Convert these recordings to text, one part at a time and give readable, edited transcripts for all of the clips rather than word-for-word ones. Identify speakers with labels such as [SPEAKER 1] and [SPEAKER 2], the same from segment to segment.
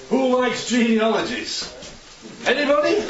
[SPEAKER 1] Who likes genealogies? Anybody?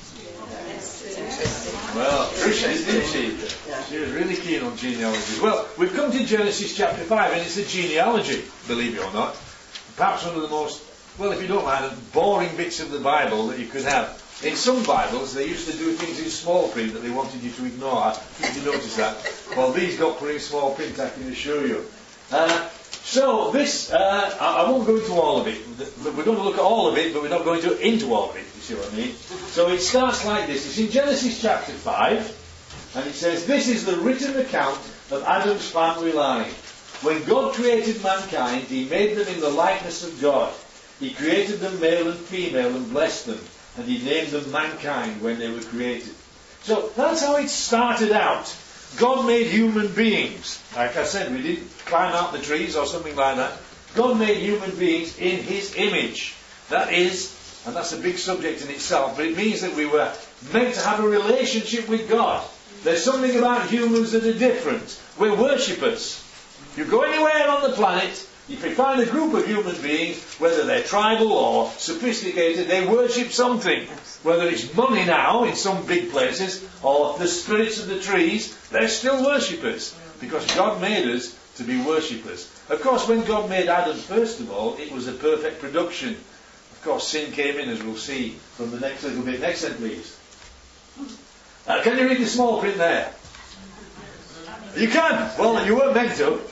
[SPEAKER 1] Well, Tricia is, didn't she? She was really keen on genealogies. Well, we've come to Genesis chapter 5, and it's a genealogy, believe it or not. Perhaps one of the most, well, if you don't mind, boring bits of the Bible that you could have. In some Bibles, they used to do things in small print that they wanted you to ignore. Did you notice that? Well, these got put in small print, I can assure you. So this, I won't go into all of it. We're going to look at all of it, but we're not going into all of it, you see what I mean? So it starts like this. It's in Genesis chapter 5, and it says, "This is the written account of Adam's family line. When God created mankind, He made them in the likeness of God. He created them male and female and blessed them. And He named them mankind when they were created." So that's how it started out. God made human beings. Like I said, we didn't climb out the trees or something like that. God made human beings in His image. That is, and that's a big subject in itself, but it means that we were meant to have a relationship with God. There's something about humans that are different. We're worshippers. You go anywhere on the planet, if you find a group of human beings, whether they're tribal or sophisticated, they worship something. Whether it's money now in some big places, or the spirits of the trees, they're still worshippers. Because God made us to be worshippers. Of course, when God made Adam, first of all, it was a perfect production. Of course, sin came in, as we'll see from the next little bit. Next one, please. Can you read the small print there? You can. Well, you weren't meant to.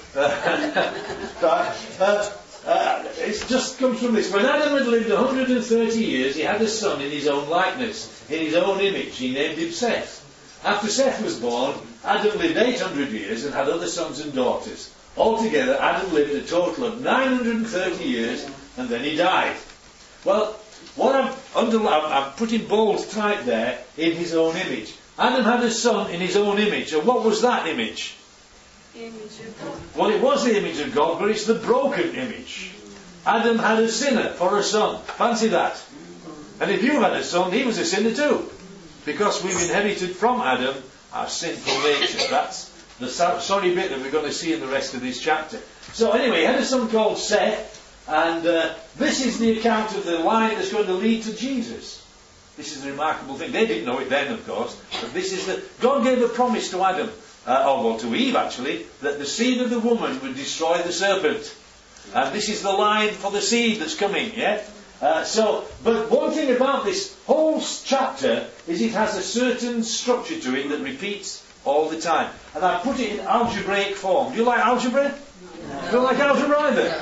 [SPEAKER 1] It just comes from this. When Adam had lived 130 years, he had a son in his own likeness, in his own image. He named him Seth. After Seth was born, Adam lived 800 years and had other sons and daughters. Altogether, Adam lived a total of 930 years, and then he died. Well, what I'm putting bold type there, in his own image. Adam had a son in his own image. And what was that image?
[SPEAKER 2] The image of God.
[SPEAKER 1] Well, it was the image of God, but it's the broken image. Adam had a sinner for a son. Fancy that. And if you had a son, he was a sinner too. Because we've inherited from Adam our sinful nature. That's the sorry bit that we're going to see in the rest of this chapter. So anyway, he had a son called Seth, and this is the account of the line that's going to lead to Jesus. This is a remarkable thing. They didn't know it then, of course, but this is God gave a promise to Adam, to Eve actually, that the seed of the woman would destroy the serpent. And this is the line for the seed that's coming, yeah? But one thing about this whole chapter is it has a certain structure to it that repeats all the time. And I put it in algebraic form. Do you like algebra? No. You don't like algebra either?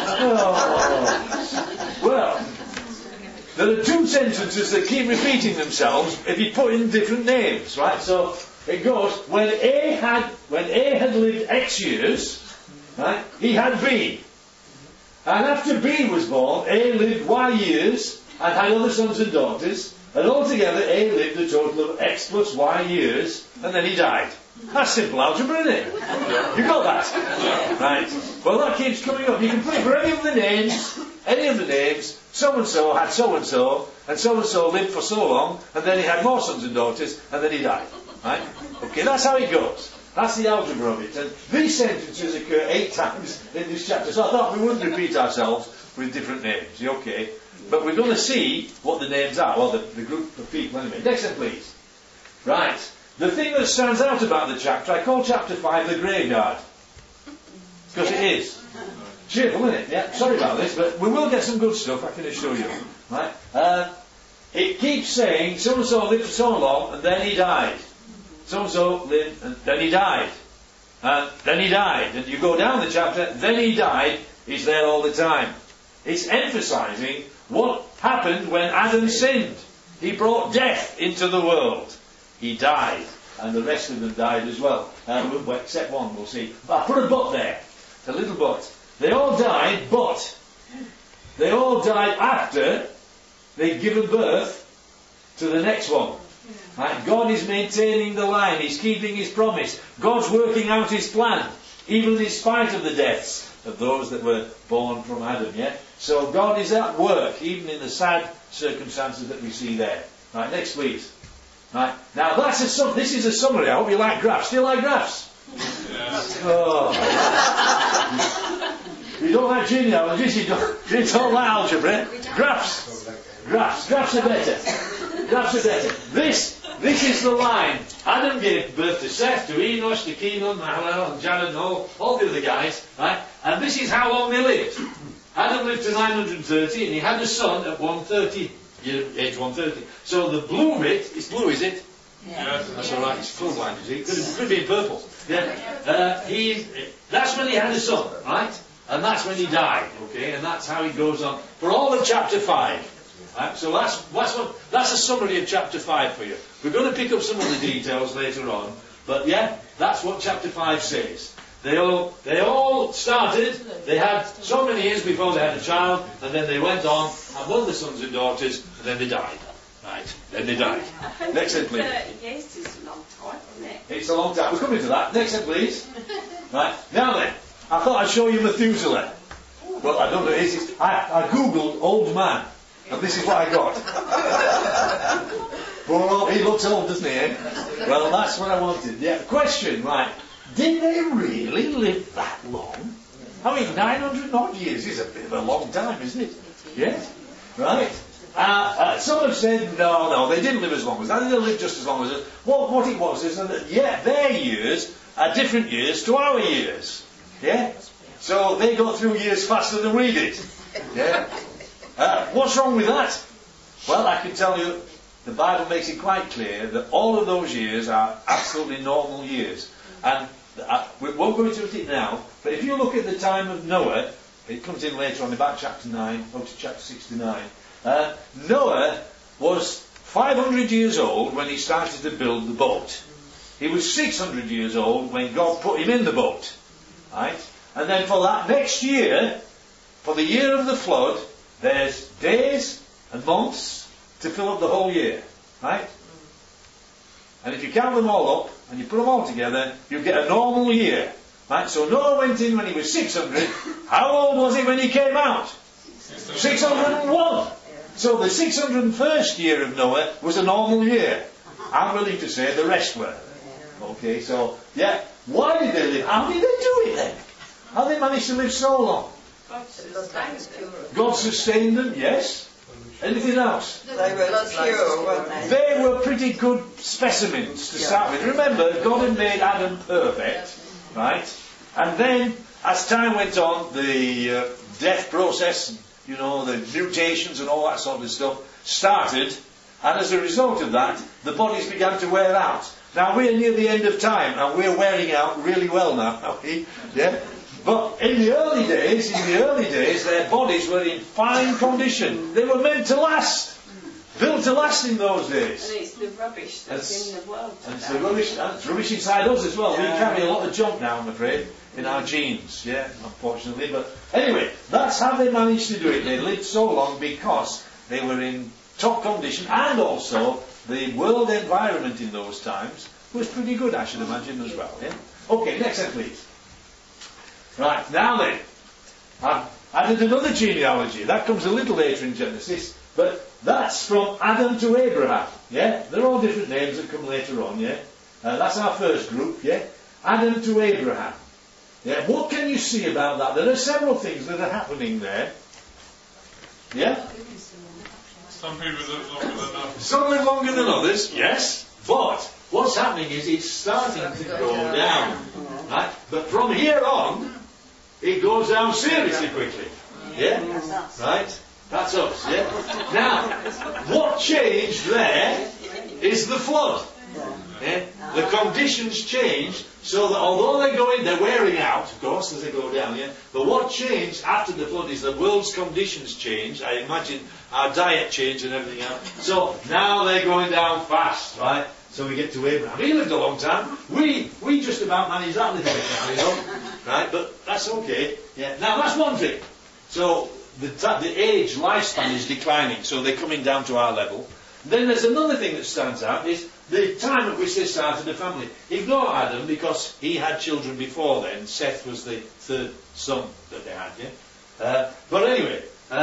[SPEAKER 1] Oh. Well, there are two sentences that keep repeating themselves if you put in different names, right? So it goes, when A had lived X years, right, he had B. And after B was born, A lived Y years and had other sons and daughters. And altogether, A lived a total of X plus Y years, and then he died. That's simple algebra, isn't it? You got that? Right. Well, that keeps coming up. You can put it for any of the names, so-and-so had so-and-so, and so-and-so lived for so long, and then he had more sons and daughters, and then he died. Right? Okay, that's how it goes. That's the algebra of it. And these sentences occur 8 times in this chapter, so I thought we wouldn't repeat ourselves with different names. Okay? But we're going to see what the names are. Well, the group of people anyway. Next one, please. Right. The thing that stands out about the chapter, I call chapter 5 the graveyard. Because it is. Cheerful, isn't it? Yeah. Sorry about this, but we will get some good stuff, I can assure you. Right? It keeps saying, so-and-so lived for so long, and then he died. So-and-so lived, and then he died. And then he died. And you go down the chapter, then he died, is there all the time. It's emphasizing what happened when Adam sinned. He brought death into the world. He died. And the rest of them died as well. Except one, we'll see. I put a but there. A little but. They all died, but they all died after they'd given birth to the next one. Right? God is maintaining the line. He's keeping His promise. God's working out His plan, even in spite of the deaths of those that were born from Adam. Yeah. So God is at work, even in the sad circumstances that we see there. Right. Next, please. Right. Now this is a summary. I hope you like graphs. Do you like graphs?
[SPEAKER 3] Yeah.
[SPEAKER 1] Oh. You don't like genealogies, you don't like algebra. Graphs. Graphs are better. Graphs are better. This is the line. Adam gave birth to Seth, to Enosh, to Kenan, Mahalalel, and Jared, and all the other guys, right? And this is how long they lived. Adam lived to 930, and he had a son at 130, age 130. So the blue bit, it's blue, is it?
[SPEAKER 3] Yeah.
[SPEAKER 1] That's all right. It's full-blind, you see. It could be in purple. Yeah. That's when he had a son, right? And that's when he died. Okay, and that's how he goes on for all of chapter 5. Right? So that's a summary of chapter 5 for you. We're going to pick up some of the details later on, but yeah, that's what chapter 5 says. They all started. They had so many years before they had a child, and then they went on, had one of the sons and daughters, and then they died. Right, then they died. Next slide, please.
[SPEAKER 2] 30 years is a long time, isn't it?
[SPEAKER 1] It's a long time. We're coming to that. Next slide, please. Right, now then, I thought I'd show you Methuselah. Well, I don't know. I googled old man, and this is what I got. Well, he looks old, doesn't he? Eh? Well, that's what I wanted. Yeah. Question, right? Did they really live that long? I mean, 900 odd years is a bit of a long time, isn't it? Yes. Right. Some have said, no, they didn't live as long as that. They lived just as long as us. What it was is that, their years are different years to our years. Yeah? So they go through years faster than we did. Yeah? What's wrong with that? Well, I can tell you, the Bible makes it quite clear that all of those years are absolutely normal years. And we won't go into it now, but if you look at the time of Noah, it comes in later on, about chapter 9, up to chapter 69. Noah was 500 years old when he started to build the boat. He was 600 years old when God put him in the boat. Right? And then for that next year, for the year of the flood, there's days and months to fill up the whole year. Right? And if you count them all up, and you put them all together, you get a normal year. Right? So Noah went in when he was 600. How old was he when he came out? 601. So the 601st year of Noah was a normal year. I'm willing to say the rest were. Okay, so, why did they live? How did they do it then? How did they manage to live so long? God sustained them, yes. Anything else?
[SPEAKER 3] They were pure, weren't they?
[SPEAKER 1] They were pretty good specimens to start with. Remember, God had made Adam perfect, right? And then, as time went on, the death process, the mutations and all that sort of stuff started, and as a result of that, the bodies began to wear out. Now we're near the end of time, and we're wearing out really well now, are we? Yeah? But in the early days, their bodies were in fine condition. They were meant to last. Built to last in those days.
[SPEAKER 2] And it's the rubbish that's in the world today.
[SPEAKER 1] And it's the rubbish, and it's rubbish inside us as well. We carry a lot of junk now, I'm afraid, in our genes. Yeah, unfortunately. But anyway, that's how they managed to do it. They lived so long because they were in top condition, and also the world environment in those times was pretty good, I should imagine, as well. Yeah? Okay, next slide, please. Right, now then, I've added another genealogy. That comes a little later in Genesis, but that's from Adam to Abraham. Yeah, they're all different names that come later on. Yeah, that's our first group. Yeah, Adam to Abraham. Yeah, what can you see about that? There are several things that are happening there. Yeah.
[SPEAKER 4] Some people live longer than others.
[SPEAKER 1] Some live longer than others. Yes, but what's happening is it's starting to go down. Right, but from here on, it goes down seriously quickly. Yeah, right. That's us, yeah? Now, what changed there is the flood. Yeah? The conditions changed so that although they're wearing out, of course, as they go down, yeah? But what changed after the flood is the world's conditions changed. I imagine our diet changed and everything else. So now they're going down fast, right? So we get to Abraham. He lived a long time. We just about managed that little bit now, Right? But that's okay. Yeah. Now that's one thing. So the age lifespan is declining, so they're coming down to our level. Then there's another thing that stands out is the time at which they started a family. Ignore Adam because he had children before then. Seth was the third son that they had. Yeah. But anyway,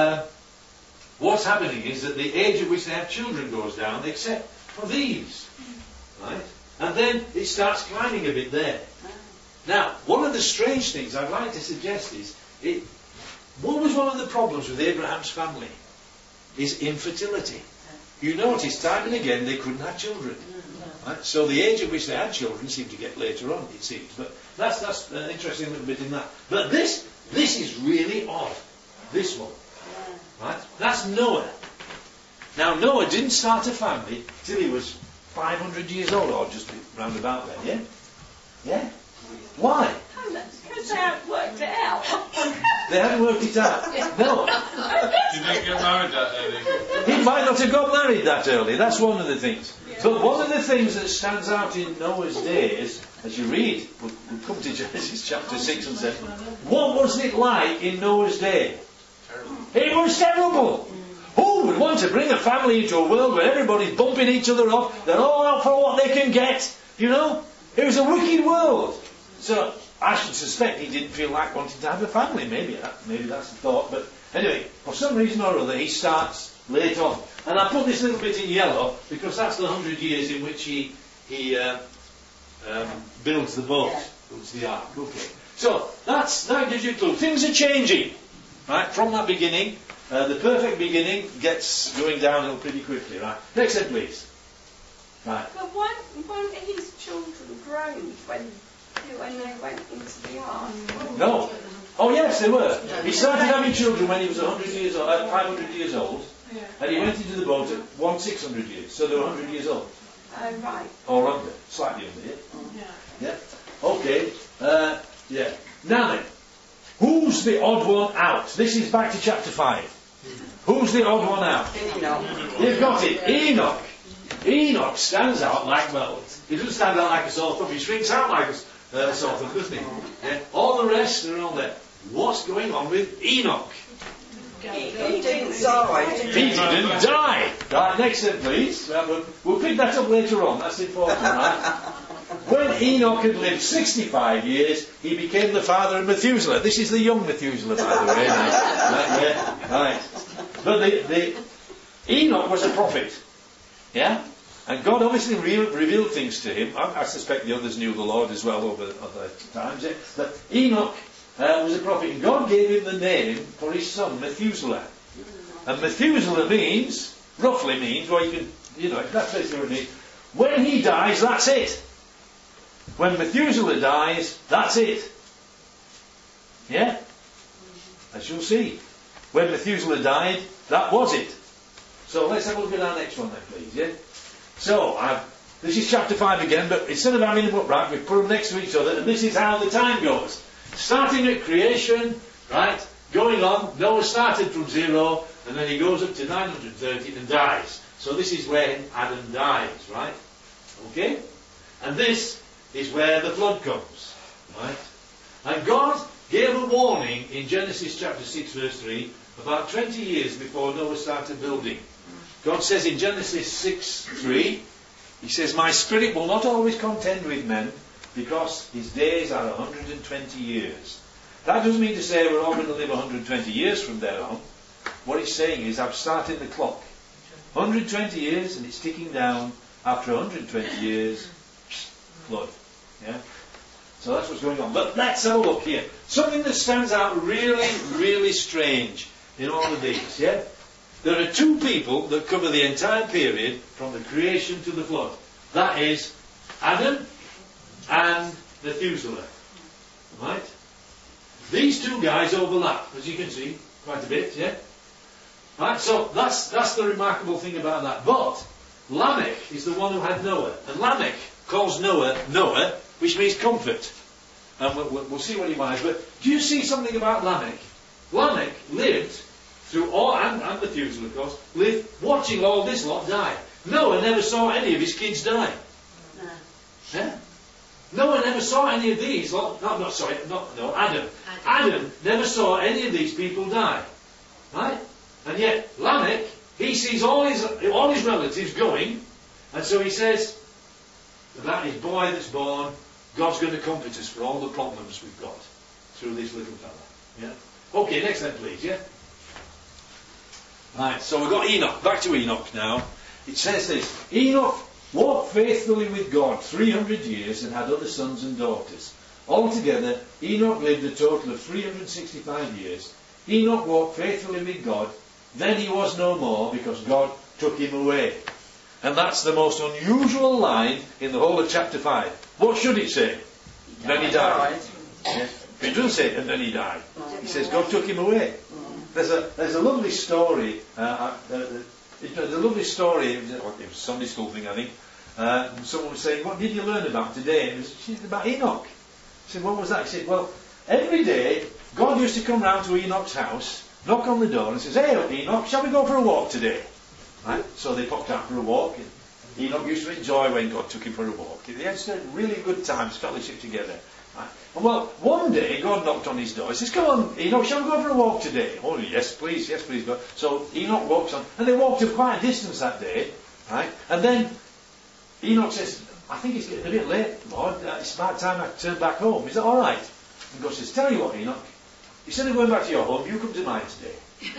[SPEAKER 1] what's happening is that the age at which they have children goes down, except for these, right? And then it starts climbing a bit there. Now, one of the strange things I'd like to suggest is what was one of the problems with Abraham's family? Is infertility. You notice time and again they couldn't have children. Right? So the age at which they had children seemed to get later on, it seems. But that's an interesting little bit in that. But this is really odd. This one. Right? That's Noah. Now Noah didn't start a family till he was 500 years old, or just round about then, yeah? Yeah? Why?
[SPEAKER 2] Because they haven't worked it out.
[SPEAKER 1] They hadn't worked it out. No.
[SPEAKER 4] Did they get married that early?
[SPEAKER 1] He might not have got married that early. That's one of the things. But one of the things that stands out in Noah's days, as you read, we'll come to Genesis chapter 6 and 7. What was it like in Noah's day? It was terrible. Who would want to bring a family into a world where everybody's bumping each other off? They're all out for what they can get. You know? It was a wicked world. So I should suspect he didn't feel like wanting to have a family. Maybe that's the thought. But anyway, for some reason or other, he starts late on. And I put this little bit in yellow because that's the 100 years in which he builds the boat, builds the ark. Okay. So that gives you a clue. Things are changing, right? From that beginning, the perfect beginning gets going downhill pretty quickly, right? Next step, please. Right.
[SPEAKER 2] But weren't his children grown when they went into the ark?
[SPEAKER 1] No. Oh yes, they were. He started having children when he was 500 years old, and he went into the boat at 600 years. So they were 100 years old.
[SPEAKER 2] Oh right.
[SPEAKER 1] Or under, slightly under, yeah. Okay. Yeah. Now then, who's the odd one out? This is back to chapter 5. Who's the odd one out?
[SPEAKER 3] Enoch.
[SPEAKER 1] You've got it. Enoch. Enoch stands out like, well, he doesn't stand out like a sore thumb, he shrinks out like a sore thumb, doesn't he? Yeah. All the rest are on there. What's going on with Enoch?
[SPEAKER 3] He didn't die.
[SPEAKER 1] He didn't die. Right, next step, please. We'll pick that up later on. That's important, right? When Enoch had lived 65 years, he became the father of Methuselah. This is the young Methuselah, by the way. Right. But Enoch was a prophet. Yeah? And God obviously revealed things to him. I suspect the others knew the Lord as well over other times. Yeah? But Enoch was a prophet. And God gave him the name for his son, Methuselah. And Methuselah roughly means, well, that's basically what it means. When he dies, that's it. When Methuselah dies, that's it. Yeah? As you'll see. When Methuselah died, that was it. So let's have a look at our next one then, please. Yeah? So, this is chapter 5 again, but instead of having them upright, we put them next to each other, and this is how the time goes. Starting at creation, right? Going on, Noah started from 0, and then he goes up to 930 and dies. So this is when Adam dies, right? Okay? And this is where the flood comes, right? And God gave a warning in Genesis chapter 6 verse 3 about 20 years before Noah started building. God says in Genesis 6:3, He says, "My spirit will not always contend with men, because his days are 120 years." That doesn't mean to say we're all going to live 120 years from there on. What he's saying is, I've started the clock. 120 years and it's ticking down. After 120 years, flood. Yeah? So that's what's going on. But let's have a look here. Something that stands out really, really strange in all of these. Yeah? There are two people that cover the entire period from the creation to the flood. That is Adam and Methuselah. Right? These two guys overlap, as you can see, quite a bit, yeah? Right, so that's the remarkable thing about that. But Lamech is the one who had Noah. And Lamech calls Noah, which means comfort. And we'll see what he means. But do you see something about Lamech? Lamech lived through all, and Methuselah, of course, lived watching all this lot die. Noah never saw any of his kids die.
[SPEAKER 2] No.
[SPEAKER 1] Yeah? Noah never saw any of these. Adam. Adam never saw any of these people die. Right? And yet, Lamech, he sees all his relatives going, and so he says, about his boy that's born, God's going to comfort us for all the problems we've got through this little fella. Yeah? Okay, next then, please, yeah? Right, so we've got Enoch. Back to Enoch now. It says this: Enoch walked faithfully with God 300 years and had other sons and daughters. Altogether, Enoch lived a total of 365 years. Enoch walked faithfully with God. Then he was no more because God took him away. And that's the most unusual line in the whole of chapter 5. What should it say? Then he died. Yeah. It doesn't say, and then he died. He says God took him away. There's a lovely story. There's a lovely story. It was a Sunday school thing, I think. Someone was saying, "What did you learn about today?" And it was about Enoch. I said, "What was that?" He said, "Well, every day God used to come round to Enoch's house, knock on the door, and says, 'Hey, Enoch, shall we go for a walk today?' Right? So they popped out for a walk. And Enoch used to enjoy when God took him for a walk. They had really good times, fellowship together. Right? And well, one day God knocked on his door. He says, 'Come on, Enoch, shall we go for a walk today?' 'Oh, yes, please, God.' So Enoch walks on, and they walked quite a distance that day. Right? And then Enoch says, 'I think it's getting a bit late, Lord. It's about time I turn back home. Is that all right?' And God says, 'Tell you what, Enoch. Instead of going back to your home, you come to mine today.'"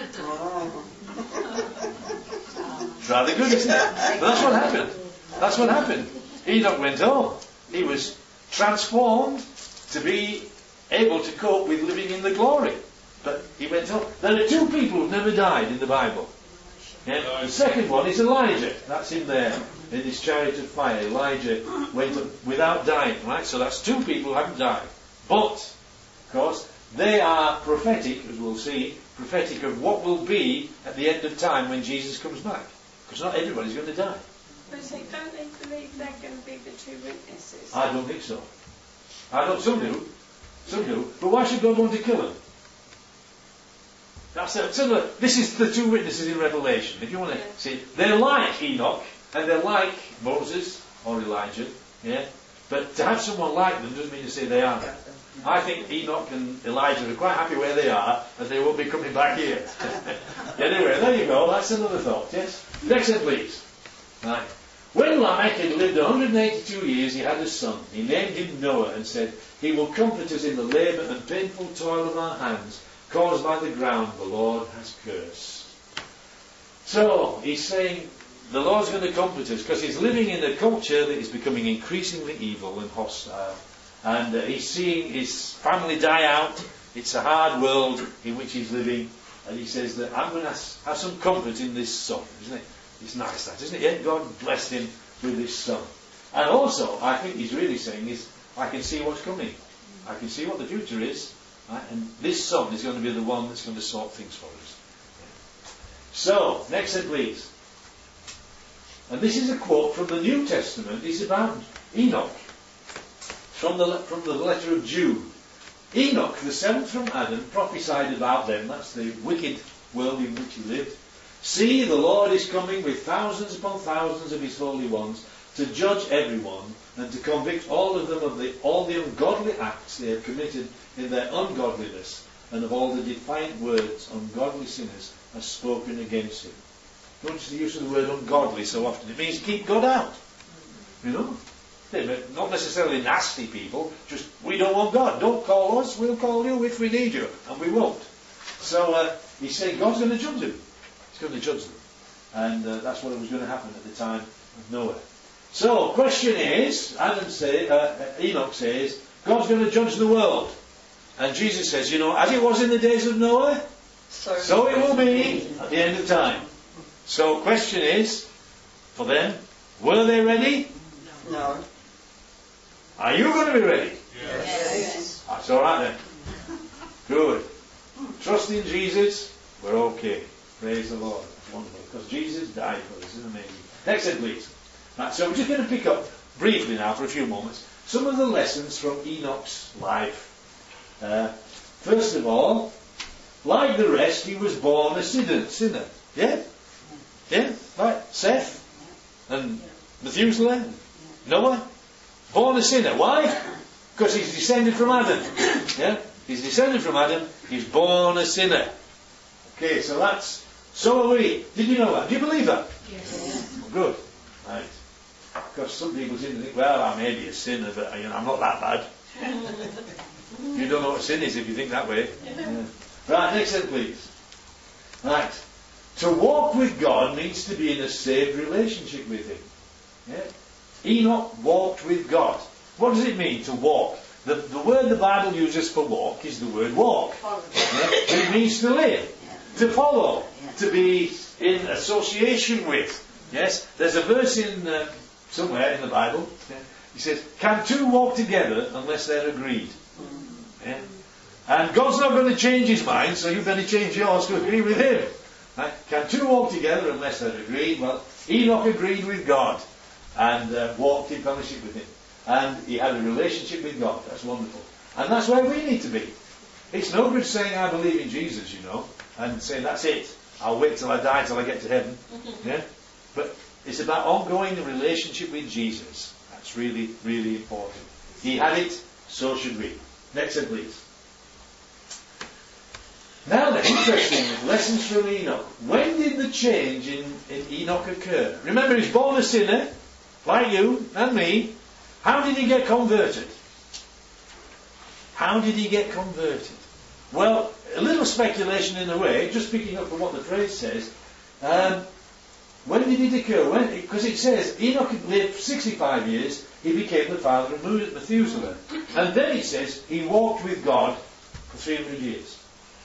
[SPEAKER 1] It's rather good, isn't it? But that's what happened. That's what happened. Enoch went home. He was transformed to be able to cope with living in the glory. But he went home. There are two people who've never died in the Bible. Yeah? The second one is Elijah. That's him there in his chariot of fire. Elijah went up without dying. Right? So that's two people who haven't died. But, of course, they are prophetic, as we'll see, prophetic of what will be at the end of time when Jesus comes back. Because not everybody's going to die.
[SPEAKER 2] But so don't they believe they're going to be the two witnesses?
[SPEAKER 1] I don't think so. Some do. Some do. But why should God want to kill them? This is the two witnesses in Revelation. If you want to see, they're like Enoch, and they're like Moses or Elijah. Yeah? But to have someone like them doesn't mean to say they are. I think Enoch and Elijah are quite happy where they are, and they won't be coming back here. Anyway, there you go. That's another thought. Yes? Next one, please. Right. When Lamech had lived 182 years, he had a son. He named him Noah and said, "He will comfort us in the labour and painful toil of our hands, caused by the ground the Lord has cursed." So, he's saying the Lord's going to comfort us because he's living in a culture that is becoming increasingly evil and hostile. And he's seeing his family die out. It's a hard world in which he's living. And he says that I'm going to have some comfort in this son, isn't it? It's nice that, isn't it? Yeah, God blessed him with this son. And also, I think he's really saying is, I can see what's coming. I can see what the future is. Right? And this son is going to be the one that's going to sort things for us. Yeah. So, next one, please. And this is a quote from the New Testament. It's about Enoch. From the letter of Jude. Enoch, the seventh from Adam, prophesied about them. That's the wicked world in which he lived. "See, the Lord is coming with thousands upon thousands of his holy ones to judge everyone and to convict all of them of all the ungodly acts they have committed in their ungodliness and of all the defiant words ungodly sinners have spoken against him." Notice the use of the word ungodly so often. It means keep God out. You know? They're not necessarily nasty people, just we don't want God. Don't call us, we'll call you if we need you. And we won't. So he's saying God's going to judge them. He's going to judge them. And that's what was going to happen at the time of Noah. So, question is, Enoch says, God's going to judge the world. And Jesus says, as it was in the days of Noah, so it will be at the end of time. So, question is, for them, were they ready?
[SPEAKER 3] No.
[SPEAKER 1] Are you going to be ready?
[SPEAKER 3] Yes.
[SPEAKER 1] That's all right then. Good. Trust in Jesus, we're okay. Praise the Lord. That's wonderful. Because Jesus died for us. Isn't it amazing? Next one, please. Right, so we're just going to pick up briefly now for a few moments some of the lessons from Enoch's life. First of all, like the rest, he was born a sinner. Yeah? Yeah? Right? Seth and Methuselah, Noah. Born a sinner. Why? Because he's descended from Adam. Yeah? He's descended from Adam. He's born a sinner. Okay, so are we. Did you know that? Do you believe that?
[SPEAKER 2] Yes.
[SPEAKER 1] Good. Right. Because some people seem to think, well, I may be a sinner, but I'm not that bad. You don't know what sin is if you think that way. Yeah. Right, next one, please. Right. To walk with God means to be in a saved relationship with Him. Yeah? Enoch walked with God. What does it mean to walk? The word the Bible uses for walk is the word walk.
[SPEAKER 3] Follow.
[SPEAKER 1] Yeah? It means to live, to follow, to be in association with. Yes? There's a verse in somewhere in the Bible. Yeah? He says, can two walk together unless they're agreed? Yeah? And God's not going to change his mind, so you better change yours to agree with him. Right? Can two walk together unless they're agreed? Well, Enoch agreed with God and walked in fellowship with him. And he had a relationship with God. That's wonderful. And that's where we need to be. It's no good saying I believe in Jesus, and saying that's it. I'll wait till I die till I get to heaven. Yeah? But it's about ongoing relationship with Jesus. That's really, really important. He had it, so should we. Next slide, please. Now then, interesting, lessons from Enoch. When did the change in Enoch occur? Remember, he's born a sinner, like you and me. How did he get converted? How did he get converted? Well, a little speculation in a way, just picking up from what the phrase says. When did it occur? Because it says Enoch lived 65 years, he became the father of Methuselah. And then it says he walked with God for 300 years.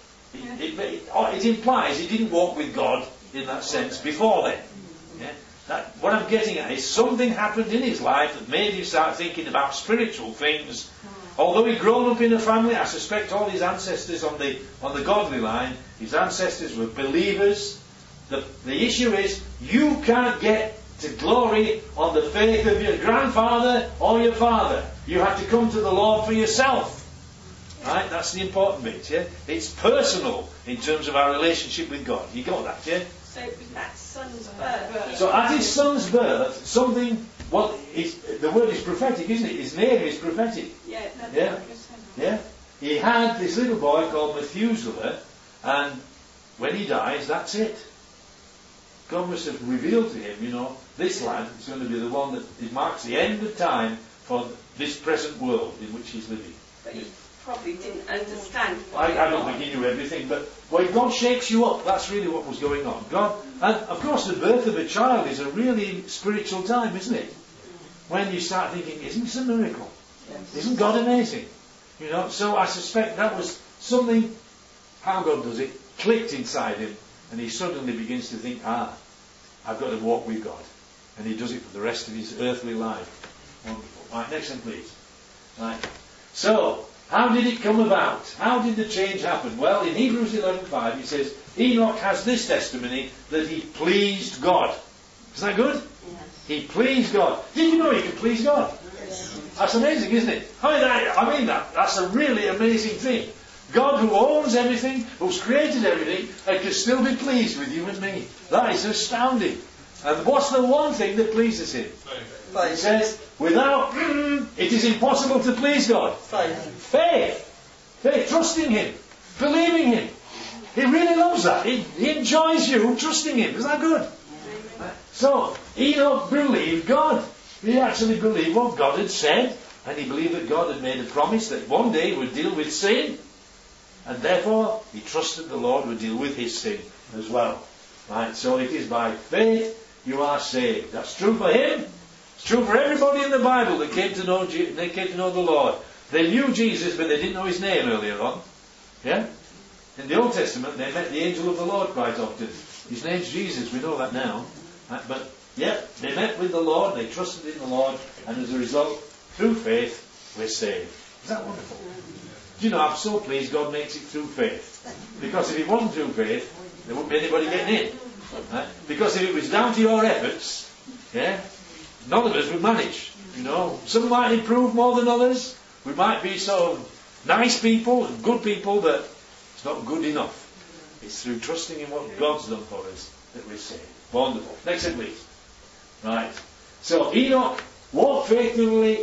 [SPEAKER 1] It implies he didn't walk with God in that sense before then. Yeah? What I'm getting at is something happened in his life that made him start thinking about spiritual things. Although he'd grown up in a family, I suspect all his ancestors on the godly line, his ancestors were believers. The issue is, you can't get to glory on the faith of your grandfather or your father. You have to come to the Lord for yourself. Right? That's the important bit, yeah? It's personal in terms of our relationship with God. You got that, yeah?
[SPEAKER 2] So it was that son's birth.
[SPEAKER 1] So at his son's birth, something, the word is prophetic, isn't it? His name is prophetic.
[SPEAKER 2] Yeah, that's
[SPEAKER 1] Yeah.
[SPEAKER 2] what you're saying.
[SPEAKER 1] Yeah? He had this little boy called Methuselah, and when he dies, that's it. God must have revealed to him, this lad is going to be the one that it marks the end of time for this present world in which he's living.
[SPEAKER 2] But he probably didn't understand.
[SPEAKER 1] I don't think he knew everything, but when God shakes you up, that's really what was going on. And of course the birth of a child is a really spiritual time, isn't it? When you start thinking, isn't this a miracle? Isn't God amazing? So I suspect that was something, how God does it, clicked inside him, and he suddenly begins to think, I've got to walk with God. And he does it for the rest of his earthly life. Wonderful. Right, next one please. Right. So, how did it come about? How did the change happen? Well, in Hebrews 11:5 it says, Enoch has this testimony that he pleased God. Isn't that good?
[SPEAKER 3] Yes.
[SPEAKER 1] He pleased God. Did you know he could please God?
[SPEAKER 3] Yes.
[SPEAKER 1] That's amazing, isn't it? That's a really amazing thing. God who owns everything, who's created everything, and can still be pleased with you and me. That is astounding. And what's the one thing that pleases him? It says, without it is impossible to please God. Faith. Trusting him. Believing him. He really loves that. He enjoys you trusting him. Isn't that good? So, Enoch believed God. He actually believed what God had said, and he believed that God had made a promise that one day he would deal with sin, and therefore he trusted the Lord would deal with his sin as well. Right? So it is by faith you are saved. That's true for him. It's true for everybody in the Bible that came to know the Lord. They knew Jesus, but they didn't know his name earlier on. Yeah? In the Old Testament, they met the angel of the Lord quite often. His name's Jesus, we know that now. But, yeah, they met with the Lord, they trusted in the Lord, and as a result, through faith, we're saved. Is that wonderful? Do you know, I'm so pleased God makes it through faith. Because if it wasn't through faith, there wouldn't be anybody getting in. Right? Because if it was down to your efforts, yeah, none of us would manage. Some might improve more than others. We might be sort of nice people and good people, but it's not good enough. It's through trusting in what God's done for us that we're saved. Wonderful. Next slide, please. Right. So Enoch walked faithfully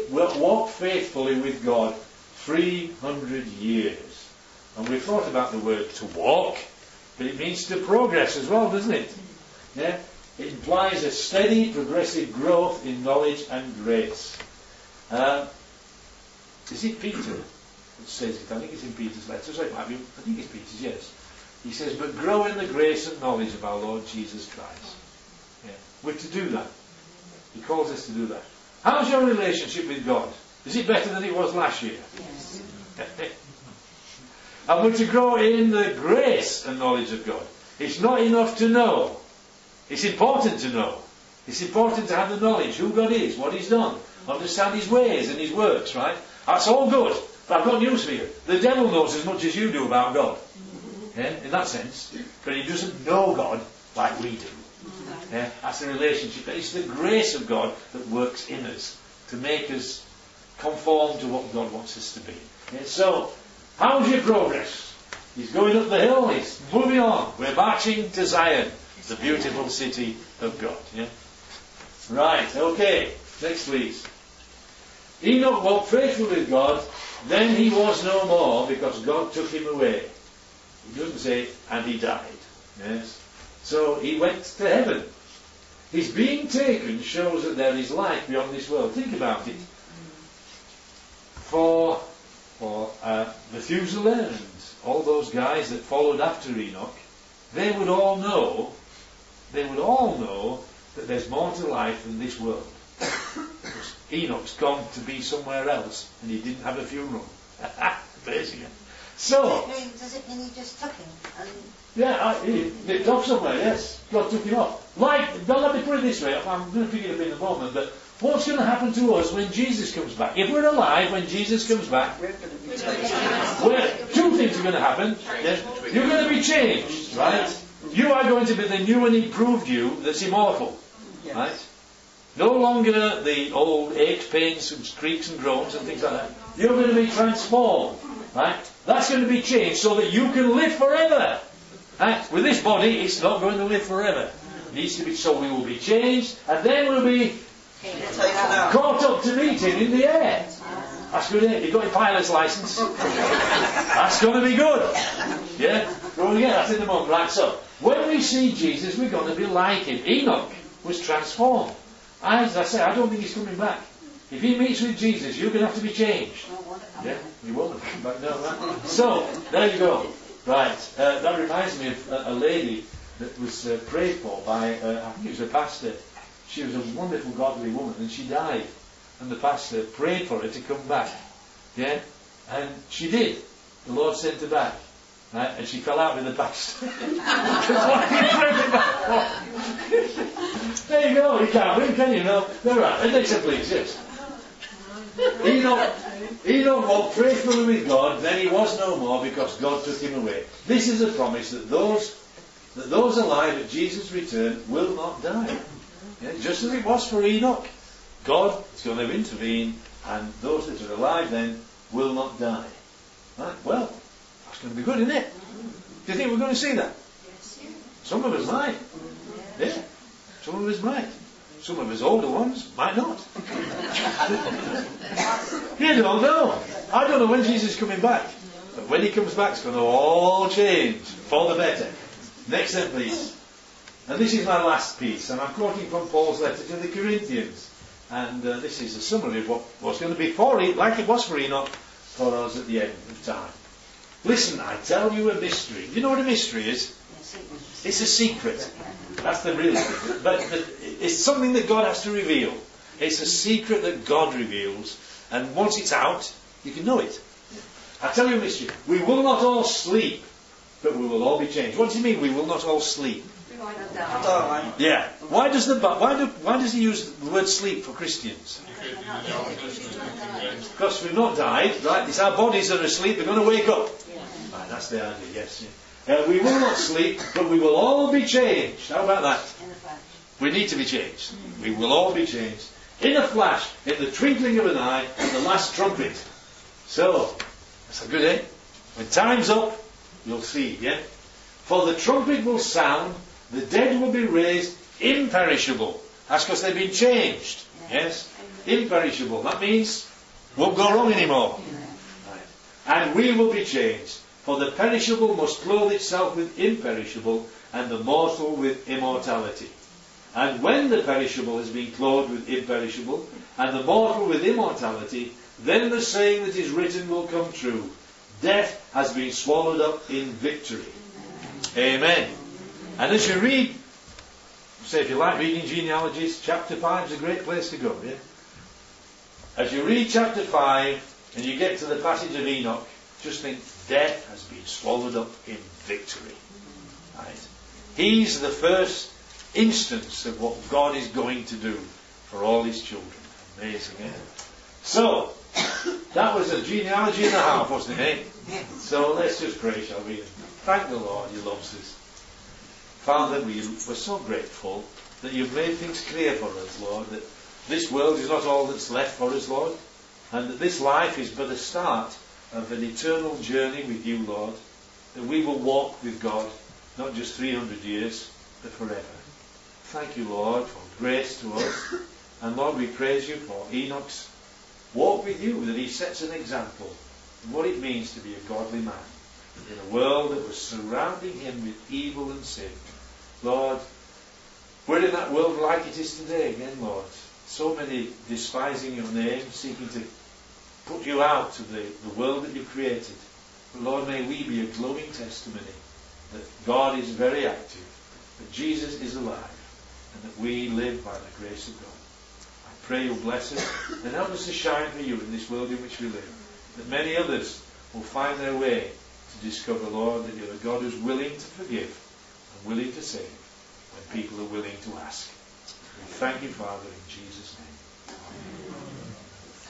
[SPEAKER 1] with God 300 years. And we've thought about the word to walk, but it means to progress as well, doesn't it? Yeah? It implies a steady, progressive growth in knowledge and grace. Is it Peter that says it? I think it's in Peter's letter. So it might be, I think it's Peter's, yes. He says, but grow in the grace and knowledge of our Lord Jesus Christ. Yeah. We're to do that. He calls us to do that. How's your relationship with God? Is it better than it was last year?
[SPEAKER 3] Yes.
[SPEAKER 1] And we're to grow in the grace and knowledge of God. It's not enough to know. It's important to know. It's important to have the knowledge, who God is, what He's done, understand His ways and His works, right? That's all good. But I've got news for you. The devil knows as much as you do about God. Yeah, in that sense. But he doesn't know God like we do. Yeah, that's the relationship. It's the grace of God that works in us to make us conform to what God wants us to be. Yeah, so, how's your progress? He's going up the hill, he's moving on. We're marching to Zion, the beautiful city of God. Yeah? Right, okay. Next please. Enoch walked faithfully with God, then he was no more because God took him away. He doesn't say, and he died. Yes. So he went to heaven. His being taken shows that there is life beyond this world. Think about it. For Methuselah and all those guys that followed after Enoch, they would all know that there's more to life than this world. Enoch's gone to be somewhere else, and he didn't have a funeral. Basically. So,
[SPEAKER 3] does it mean he just took him?
[SPEAKER 1] he nipped off somewhere, yes. God took him off. Let me put it this way, I'm going to pick it up in a moment, but what's going to happen to us when Jesus comes back? If we're alive when Jesus comes back, two things are going to happen. Yes? You're going to be changed, right? You are going to be the new and improved you that's immortal, right? No longer the old aches, pains, and creaks and groans and things like that. You're going to be transformed, right? That's going to be changed so that you can live forever. Right? With this body, it's not going to live forever. It needs to be, so we will be changed, and then we'll be caught up to meet Him in the air. That's good, isn't it? You've got your pilot's license. That's going to be good. Yeah? Go and get that in a moment. Right, so, when we see Jesus, we're going to be like Him. Enoch was transformed. As I say, I don't think he's coming back. If he meets with Jesus, you're going to have to be changed. Yeah, you won't come back now, right? So, there you go. Right, that reminds me of a lady that was prayed for by, I think it was a pastor. She was a wonderful, godly woman, and she died. And the pastor prayed for her to come back. Yeah, and she did. The Lord sent her back. Right? And she fell out with the pastor. Because what he prayed about for. There you go, you can't win, can you? No, they're right. Next one, please, yes. Enoch walked faithfully with God, then he was no more because God took him away. This is a promise that those alive at Jesus' return will not die. Yeah? Just as it was for Enoch. God is going to intervene, and those that are alive then will not die. Right? Well, that's going to be good, isn't it? Do you think we're going to see that? Some of us might. Yeah. Some of us might. Some of us older ones might not. You don't know. I don't know when Jesus is coming back. But when He comes back, it's going to all change for the better. Next then, please. And this is my last piece. And I'm quoting from Paul's letter to the Corinthians. And this is a summary of what was going to be for it, like it was for Enoch, for us at the end of time. Listen, I tell you a mystery. You know what a mystery is? It's a secret. That's the real secret. But it's something that God has to reveal. It's a secret that God reveals. And once it's out, you can know it. I tell you a mystery. We will not all sleep, but we will all be changed. What do you mean we will not all sleep? Yeah. Why does he use the word sleep for Christians? Because we've not died, right? It's our bodies that are asleep. They're going to wake up. Right, that's the idea. Yes. We will not sleep, but we will all be changed. How about that? We need to be changed. We will all be changed. In a flash, in the twinkling of an eye, at the last trumpet. So, that's a good, eh? When time's up, you'll see, yeah? For the trumpet will sound, the dead will be raised imperishable. That's because they've been changed. Yes? Imperishable. That means won't go wrong anymore. Right. And we will be changed. For the perishable must clothe itself with imperishable, and the mortal with immortality. And when the perishable has been clothed with imperishable, and the mortal with immortality, then the saying that is written will come true. Death has been swallowed up in victory. Amen. And as you read, say if you like reading genealogies, chapter 5 is a great place to go. Yeah? As you read chapter 5 and you get to the passage of Enoch, just think death has been swallowed up in victory. Right? He's the first instance of what God is going to do for all his children. Amazing, isn't it? So, that was a genealogy and a half, wasn't it? So let's just pray, shall we? Thank the Lord, he loves us. Father, we're so grateful that you've made things clear for us, Lord, that this world is not all that's left for us, Lord, and that this life is but the start of an eternal journey with you, Lord, that we will walk with God, not just 300 years, but forever. Thank you, Lord, for grace to us. And Lord, we praise you for Enoch's walk with you, that he sets an example of what it means to be a godly man in a world that was surrounding him with evil and sin. Lord, we're in that world like it is today again, Lord. So many despising your name, seeking to put you out of the world that you created. But Lord, may we be a glowing testimony that God is very active, that Jesus is alive, and that we live by the grace of God. I pray you'll bless us and help us to shine for you in this world in which we live, that many others will find their way to discover, Lord, that you're a God who's willing to forgive and willing to save when people are willing to ask. We thank you, Father, in Jesus' name. Amen.